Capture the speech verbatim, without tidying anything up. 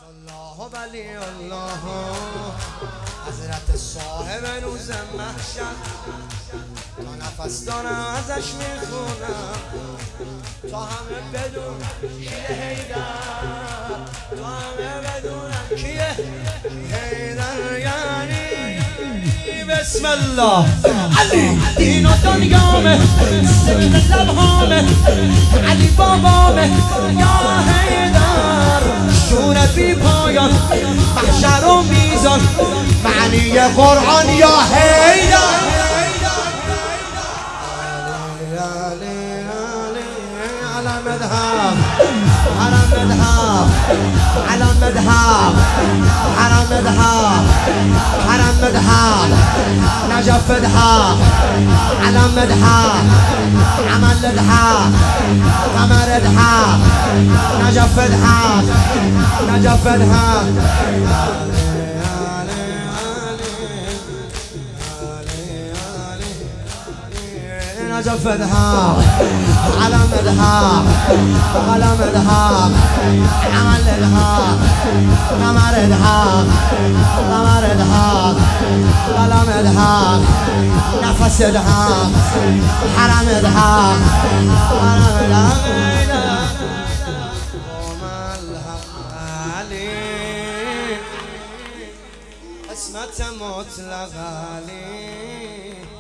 الله ولی الله حضرت صاحب روز محشر تا نفس دارم ازش میخونم تا همه بدون کیه حیدر تا همه بدونم کیه حیدر یعنی بسم الله علی دین و دنیامه ذکر لبهامه علی بابامه یا حیدر شور بی پایان محشر و میزان معنی قرآن یا حیدر على مذهب على مذهب على مذهب على مذهب على مذهب نجف ذهب على مذهب عمل ذهب قمر ذهب نجف ذهب نجف ذهب نجف ذهب على مذهب على مذهب عمل ذهب قمر ذهب قمر ذهب على مذهب نفس ذهب حرم ذهب حرم ذهب اسمت مطلق علي